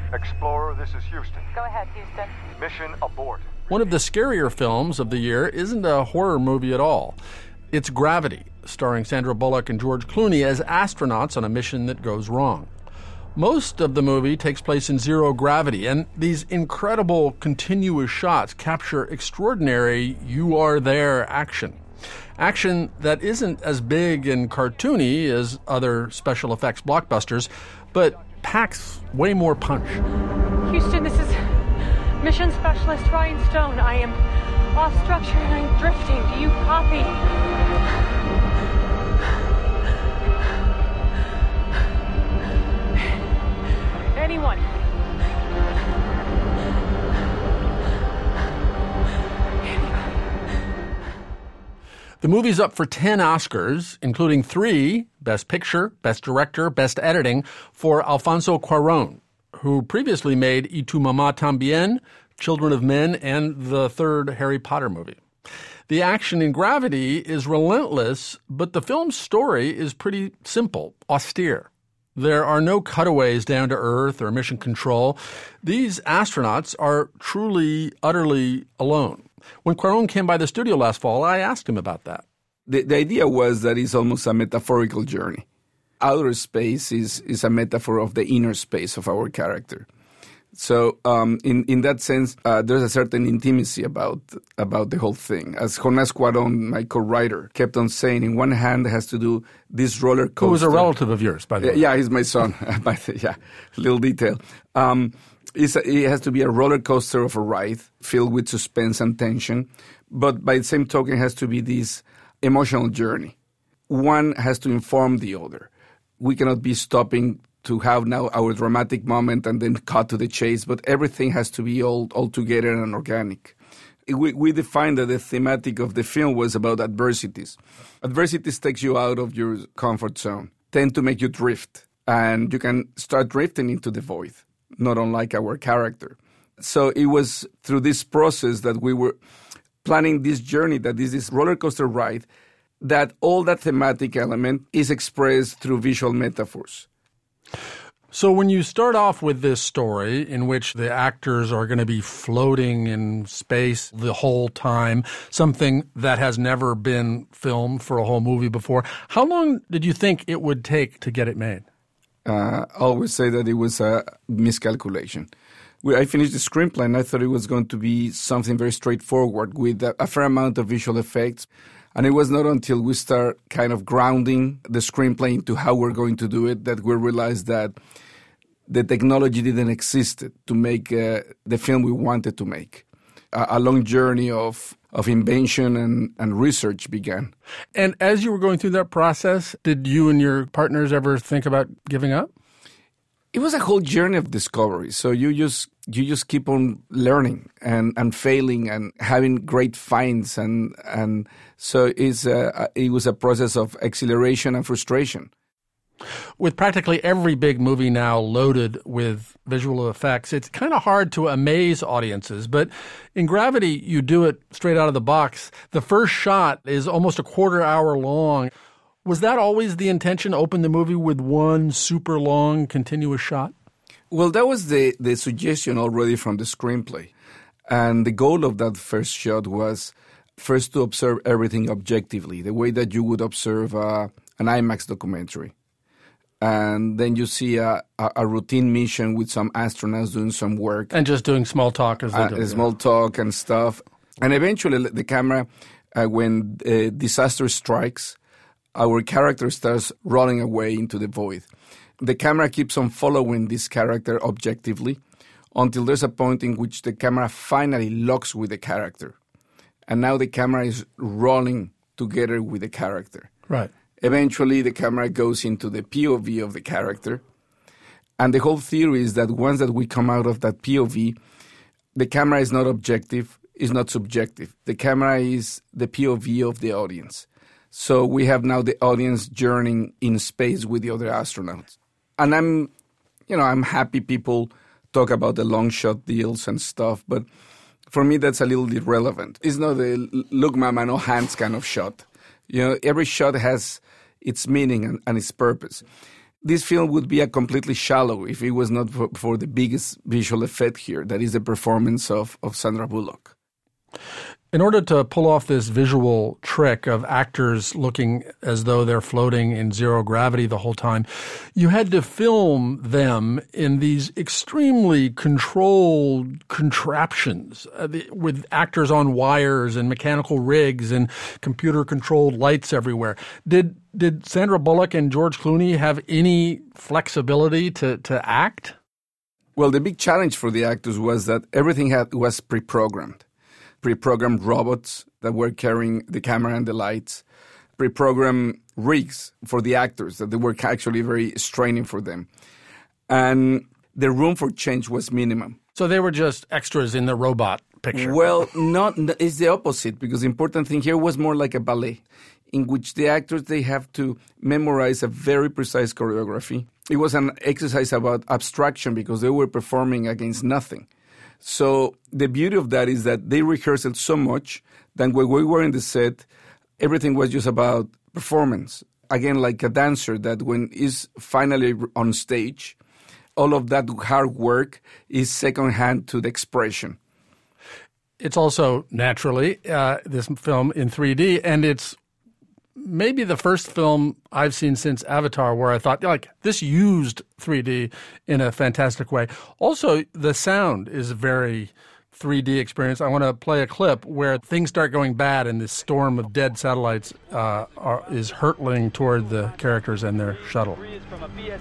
Explorer, this is Houston. Go ahead, Houston. Mission abort. One of the scarier films of the year isn't a horror movie at all. It's Gravity, starring Sandra Bullock and George Clooney as astronauts on a mission that goes wrong. Most of the movie takes place in zero gravity, and these incredible continuous shots capture extraordinary you-are-there action. Action that isn't as big and cartoony as other special effects blockbusters, but packs way more punch. Houston, this is Mission Specialist Ryan Stone. I am off structure and I'm drifting. Do you copy? Anyone? The movie's up for 10 Oscars, including 3, Best Picture, Best Director, Best Editing, for Alfonso Cuarón, who previously made Y Tu Mamá También, Children of Men, and the third Harry Potter movie. The action in Gravity is relentless, but the film's story is pretty simple, austere. There are no cutaways down to Earth or mission control. These astronauts are truly, utterly alone. When Cuarón came by the studio last fall, I asked him about that. The idea was that it's almost a metaphorical journey. Outer space is a metaphor of the inner space of our character. So in that sense, there's a certain intimacy about the whole thing. As Jonás Cuarón, my co-writer, kept on saying, in one hand has to do this roller coaster. Who was a relative of yours, by the way. Yeah, he's my son. Yeah, little detail. It has to be a roller coaster of a ride filled with suspense and tension. But by the same token, it has to be this emotional journey. One has to inform the other. We cannot be stopping to have now our dramatic moment and then cut to the chase, but everything has to be all together and organic. We defined that the thematic of the film was about adversities. Adversities takes you out of your comfort zone, tend to make you drift, and you can start drifting into the void, not unlike our character. So it was through this process that we were planning this journey, that is this roller coaster ride, that all that thematic element is expressed through visual metaphors. So when you start off with this story in which the actors are going to be floating in space the whole time, something that has never been filmed for a whole movie before, how long did you think it would take to get it made? I always say that it was a miscalculation. I finished the screenplay and I thought it was going to be something very straightforward with a fair amount of visual effects. And it was not until we start kind of grounding the screenplay into how we're going to do it that we realized that the technology didn't exist to make the film we wanted to make. A long journey of invention and research began. And as you were going through that process, did you and your partners ever think about giving up? It was a whole journey of discovery. So you just keep on learning and failing and having great finds. And so it was a process of exhilaration and frustration. With practically every big movie now loaded with visual effects, it's kind of hard to amaze audiences. But in Gravity, you do it straight out of the box. The first shot is almost a quarter hour long. Was that always the intention, open the movie with one super long continuous shot? Well, that was the suggestion already from the screenplay. And the goal of that first shot was first to observe everything objectively, the way that you would observe an IMAX documentary. And then you see a routine mission with some astronauts doing some work. And just doing small talk as they do. Small talk and stuff. And eventually the camera, when disaster strikes, our character starts rolling away into the void. The camera keeps on following this character objectively until there's a point in which the camera finally locks with the character. And now the camera is rolling together with the character. Right. Eventually, the camera goes into the POV of the character. And the whole theory is that once that we come out of that POV, the camera is not objective, is not subjective. The camera is the POV of the audience. So we have now the audience journeying in space with the other astronauts. And I'm happy people talk about the long shot deals and stuff, but for me that's a little irrelevant. It's not a look mama, no hands kind of shot. Every shot has its meaning and its purpose. this film would be a completely shallow if it was not for the biggest visual effect here, that is the performance of Sandra Bullock. In order to pull off this visual trick of actors looking as though they're floating in zero gravity the whole time, you had to film them in these extremely controlled contraptions with actors on wires and mechanical rigs and computer-controlled lights everywhere. Did Sandra Bullock and George Clooney have any flexibility to act? Well, the big challenge for the actors was that everything was pre-programmed robots that were carrying the camera and the lights, pre-programmed rigs for the actors that they were actually very straining for them. And the room for change was minimum. So they were just extras in the robot picture. Well, it's the opposite, because the important thing here was more like a ballet in which the actors, they have to memorize a very precise choreography. It was an exercise about abstraction because they were performing against nothing. So the beauty of that is that they rehearsed it so much that when we were in the set, everything was just about performance. Again, like a dancer that when is finally on stage, all of that hard work is secondhand to the expression. It's also, naturally, this film in 3D, and it's maybe the first film I've seen since Avatar where I thought, like, this used 3D in a fantastic way. Also, the sound is a very 3D experience. I want to play a clip where things start going bad and this storm of dead satellites is hurtling toward the characters and their shuttle. Dr.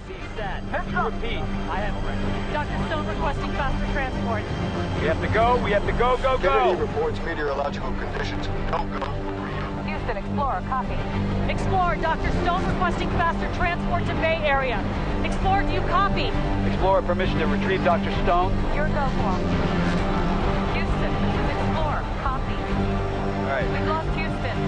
Stone requesting faster transport. We have to go, go. Kennedy reports meteorological conditions. Go. Houston, Explorer, copy. Explorer, Dr. Stone requesting faster transport to Bay Area. Explorer, do you copy? Explorer, permission to retrieve Dr. Stone. Your go for. Houston, this is Explorer, copy. All right. We've lost Houston.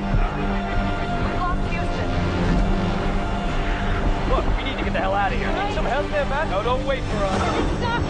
Look, we need to get the hell out of here. Need some help there, man? No, don't wait for us. We're stuck.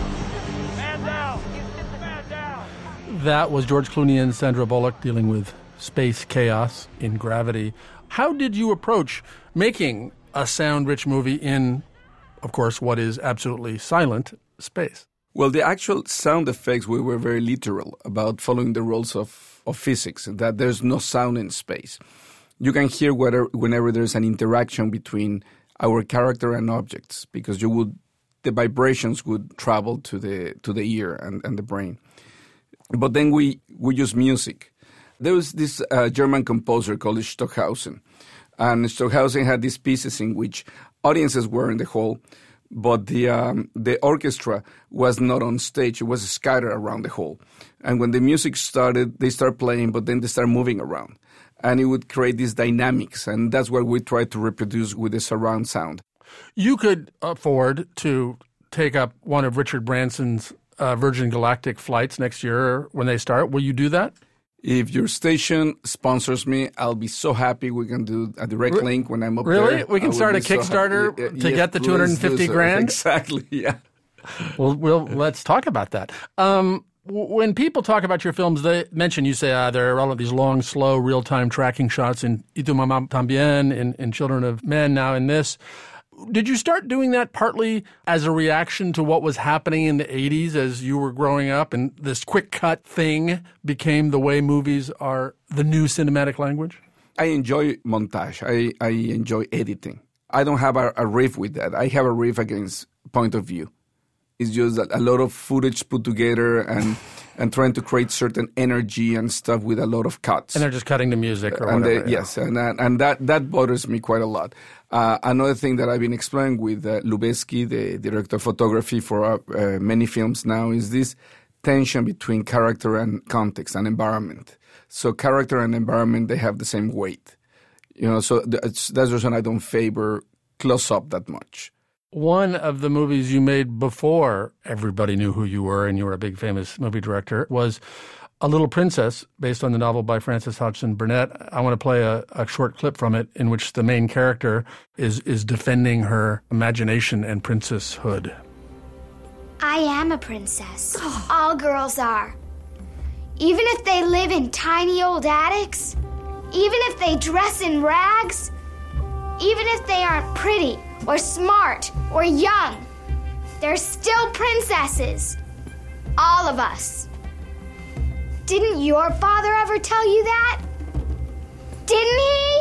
Man down. Houston, Man down. That was George Clooney and Sandra Bullock dealing with space chaos in gravity. How did you approach making a sound-rich movie in, of course, what is absolutely silent space? Well, the actual sound effects, we were very literal about following the rules of physics, that there's no sound in space. You can hear whenever there's an interaction between our character and objects, because the vibrations would travel to the ear and the brain. But then we use music. There was this German composer called Stockhausen. And Stockhausen had these pieces in which audiences were in the hall, but the orchestra was not on stage. It was scattered around the hall. And when the music started, they start playing, but then they start moving around. And it would create these dynamics. And that's what we tried to reproduce with the surround sound. You could afford to take up one of Richard Branson's Virgin Galactic flights next year when they start. Will you do that? If your station sponsors me, I'll be so happy. We can do a direct link when I'm up there. Really? We can start a Kickstarter to get the $250,000? Exactly, yeah. Well, let's talk about that. When people talk about your films, they mention, you say, there are all of these long, slow, real-time tracking shots in Y Tu Mamá También, in Children of Men, now in this. Did you start doing that partly as a reaction to what was happening in the 80s as you were growing up and this quick cut thing became the way movies are the new cinematic language? I enjoy montage. I enjoy editing. I don't have a riff with that. I have a riff against point of view. It's just a lot of footage put together and trying to create certain energy and stuff with a lot of cuts. And they're just cutting the music or whatever. Yes, and that bothers me quite a lot. Another thing that I've been exploring with Lubezki, the director of photography for many films now, is this tension between character and context and environment. So character and environment, they have the same weight. So that's the reason I don't favor close-up that much. One of the movies you made before everybody knew who you were and you were a big famous movie director was A Little Princess, based on the novel by Frances Hodgson Burnett. I want to play a short clip from it in which the main character is defending her imagination and princesshood. I am a princess. All girls are. Even if they live in tiny old attics, even if they dress in rags, even if they aren't pretty or smart or young. They're still princesses. All of us. Didn't your father ever tell you that? Didn't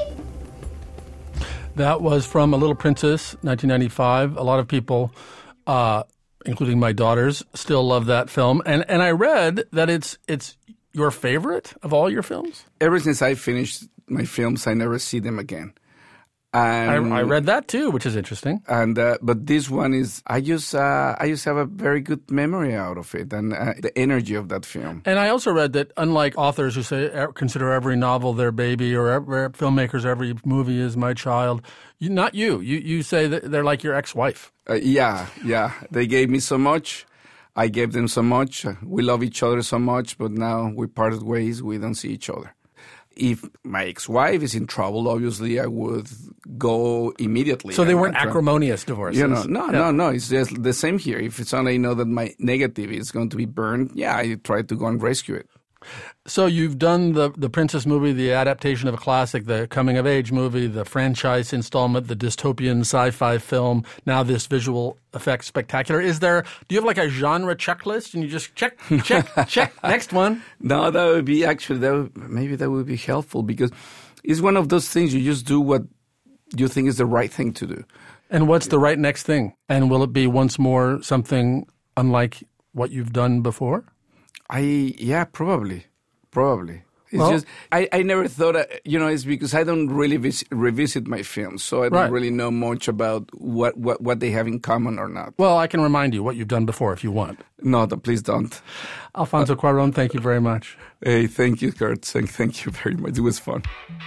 he? That was from A Little Princess, 1995. A lot of people, including my daughters, still love that film. And I read that it's your favorite of all your films? Ever since I finished my films, I never see them again. And I read that too, which is interesting. And but this one is I just have a very good memory out of it and the energy of that film. And I also read that unlike authors who say consider every novel their baby or filmmakers every movie is my child, not you. You say that they're like your ex-wife. Yeah. They gave me so much. I gave them so much. We love each other so much, but now we parted ways. We don't see each other. If my ex-wife is in trouble, obviously I would go immediately. So they weren't acrimonious divorces? No. It's just the same here. If it's only that my negative is going to be burned, I try to go and rescue it. So you've done the Princess movie, the adaptation of a classic, the coming-of-age movie, the franchise installment, the dystopian sci-fi film, now this visual effects spectacular. Do you have like a genre checklist and you just check, next one? No, that would be maybe that would be helpful because it's one of those things you just do what you think is the right thing to do. And what's the right next thing? And will it be once more something unlike what you've done before? Probably. It's just I never thought it's because I don't really revisit my films, so I don't really know much about what they have in common or not. Well, I can remind you what you've done before if you want. No, please don't. Alfonso Cuarón, thank you very much. Hey, thank you, Kurt. Thank you very much. It was fun.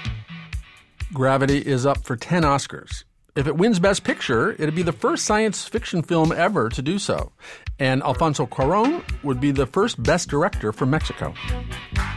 Gravity is up for 10 Oscars. If it wins Best Picture, it'd be the first science fiction film ever to do so. And Alfonso Cuarón would be the first Best Director from Mexico.